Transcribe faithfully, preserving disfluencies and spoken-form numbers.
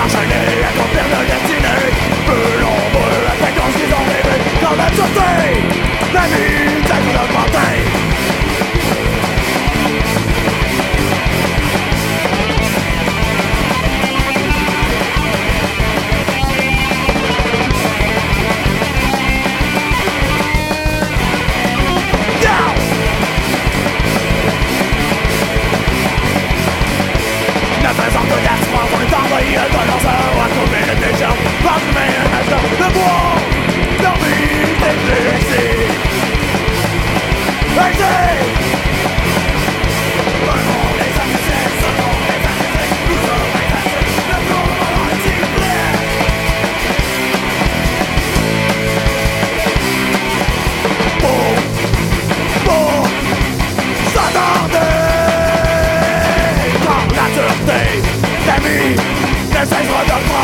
enchaînés, accomplir leur destinée. Peu nombreux, attaquant ce qu'ils ont rêvé. Quand la sûreté, la vie, ça nous augmenter. Faisant de l'espoir, on est envoyé dans leurs heures à couper les gens, parfumer un instant de bois, dormir, t'es ici. Ici! Venons les amuser, selon les amuser, nous sommes les amuser, le monde s'il plaît. Pour, pour, s'attarder. La vie ne cessera de prendre.